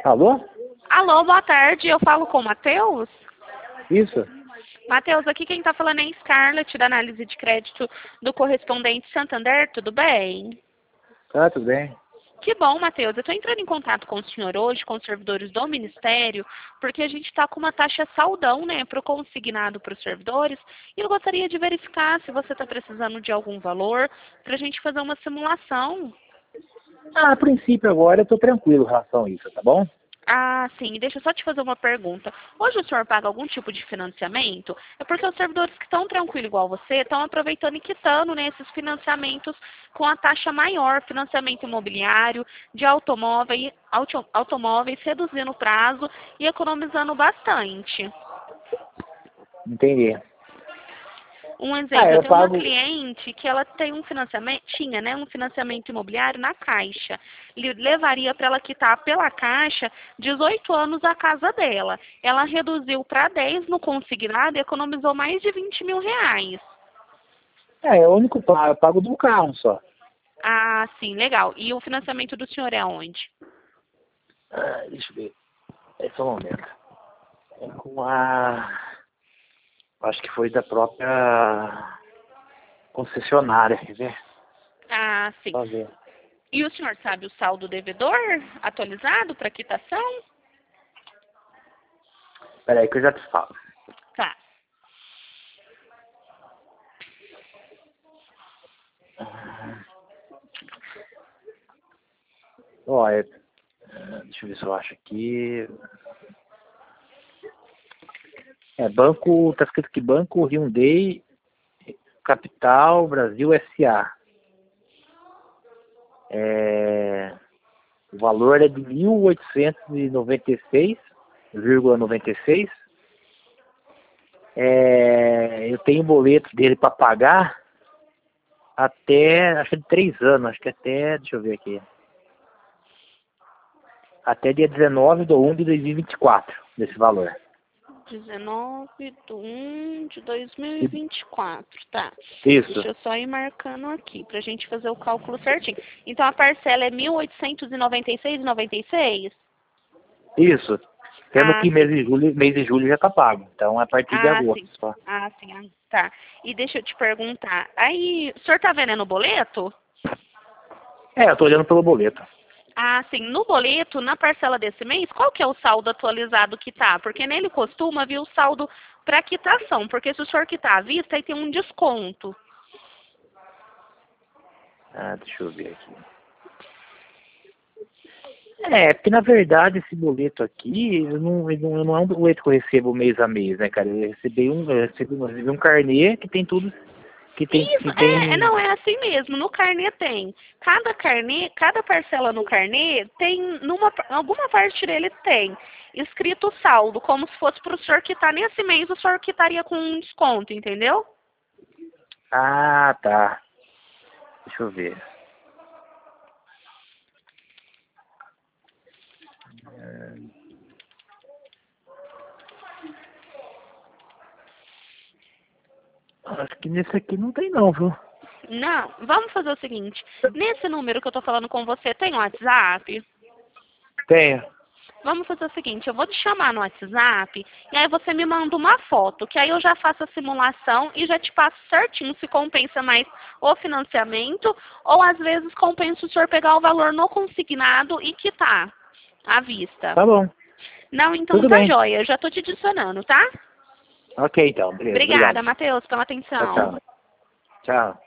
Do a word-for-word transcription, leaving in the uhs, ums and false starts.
Alô? Alô, boa tarde. Eu falo com o Matheus? Isso? Matheus, aqui quem está falando é Scarlett, da análise de crédito do correspondente Santander. Tudo bem? Tá, tudo bem. Que bom, Matheus. Eu estou entrando em contato com o senhor hoje, com os servidores do Ministério, porque a gente está com uma taxa saldão, né, para o consignado para os servidores, e eu gostaria de verificar se você está precisando de algum valor para a gente fazer uma simulação. Ah, a princípio agora eu tô tranquilo em relação a isso, tá bom? Ah, sim. Deixa eu só te fazer uma pergunta. Hoje o senhor paga algum tipo de financiamento? É porque os servidores que estão tranquilos igual você estão aproveitando e quitando, né, esses financiamentos com a taxa maior, financiamento imobiliário, de automóveis, auto, automóveis, reduzindo o prazo e economizando bastante. Entendi. Um exemplo, Ah, eu eu tenho uma pago... cliente que ela tem um financiamento, tinha, né, um financiamento imobiliário na Caixa. Ele levaria para ela quitar pela Caixa dezoito anos a casa dela. Ela reduziu para dez no consignado e economizou mais de vinte mil reais. É, é o único pago, eu pago do carro só. Ah, sim, legal. E o financiamento do senhor é aonde? Ah, deixa eu ver. É só um momento. É com a... Acho que foi da própria concessionária, quer ver? Ah, sim. Só ver. E o senhor sabe o saldo devedor atualizado para quitação? Peraí que eu já te falo. Tá. Ó, é... Deixa eu ver se eu acho aqui. É banco, tá escrito aqui Banco Hyundai Capital Brasil S A. É, o valor é de mil oitocentos e noventa e seis vírgula noventa e seis. É, eu tenho boleto dele para pagar até, acho que é de três anos, acho que até, deixa eu ver aqui. Até dia dezenove de um de dois mil e vinte e quatro, desse valor. dezenove de um de dois mil e E- vinte e quatro, tá. Isso, Deixa eu só ir marcando aqui pra gente fazer o cálculo certinho. Então a parcela é mil oitocentos e noventa e seis e noventa e seis? isso. Sendo Ah, que sim. mês de julho, mês de julho já tá pago. Então, a partir de Ah, agosto sim. só. Ah, sim. Ah, tá. E deixa eu te perguntar. Aí, o senhor tá vendendo o boleto? É, eu tô olhando pelo boleto. Ah, sim. No boleto, na parcela desse mês, qual que é o saldo atualizado que tá? Porque nele costuma vir o saldo para quitação, porque se o senhor quitar à vista, aí tem um desconto. Ah, deixa eu ver aqui. É, porque na verdade esse boleto aqui, eu não, eu não, não é um boleto que eu recebo mês a mês, né, cara? Eu recebi um, eu recebi, eu recebi um carnê que tem tudo, que tem, Isso, que é, é, tem... não, é assim mesmo. No carnê tem. Cada carnê, cada parcela no carnê tem, numa, alguma parte dele tem escrito saldo, como se fosse para o senhor quitar nesse mês, o senhor quitaria com um desconto, entendeu? Ah, tá. Deixa eu ver. Acho que nesse aqui não tem não, viu? Não, vamos fazer o seguinte. Nesse número que eu tô falando com você, tem WhatsApp? Tenho. Vamos fazer o seguinte, eu vou te chamar no WhatsApp e aí você me manda uma foto, que aí eu já faço a simulação e já te passo certinho se compensa mais o financiamento ou às vezes compensa o senhor pegar o valor no consignado e quitar à vista. Tá bom. Não, então Tudo tá bem. joia, eu já tô te adicionando, tá? Ok, então. Beleza. Obrigado. Obrigada, Matheus, pela Tchau, atenção. tchau. Tchau.